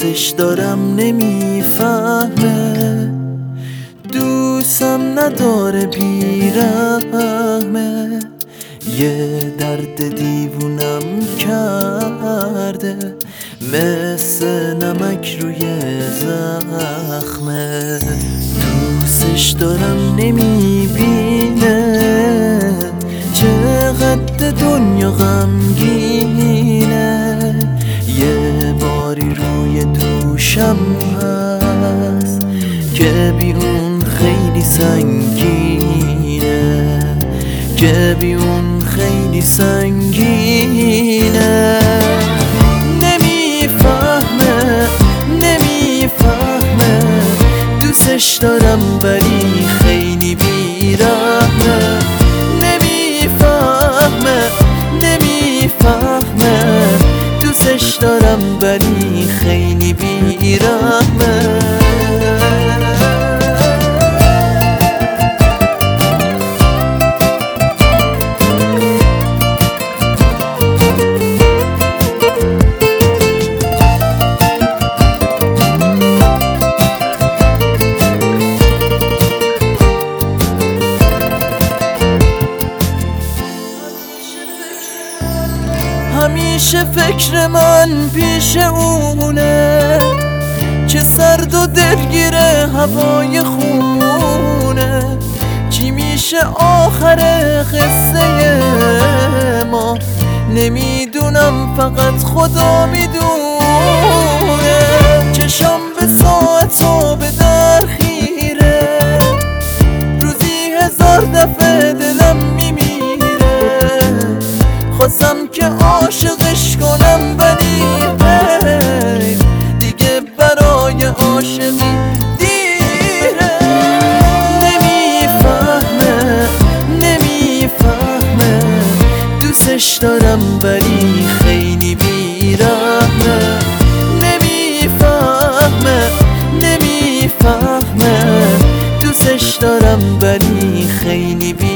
دوستش دارم نمیفهمه، دوستم نداره بیرحمه، یه درد دیوونم کرده مثل نمک روی زخمه. دوستش دارم نمیبینه چقدر دنیا غمگینه، یه باری روی دوشم هست که بی اون خیلی سنگینه، که بی اون خیلی سنگینه. نمیفهمه دوستش دارم ولی خیلی بیرحمه، نمیفهمه دوستش دارم ولی خیلی بیرحمه. همیشه فکر من پیش اونه که سرد و دلگیره هوای خونه، چی میشه آخر قصه ما نمیدونم، فقط خدا میدونه. چشم به ساعت و به در خیره، روزی 1000 دفعه دلم میمیره، خواستم که عاشقش کنم ولی دیگه برای عاشقی دیره. نمیفهمه دوستش دارم ولی خیلی بیرحمه، نمیفهمه دوستش دارم ولی خیلی بیرحمه.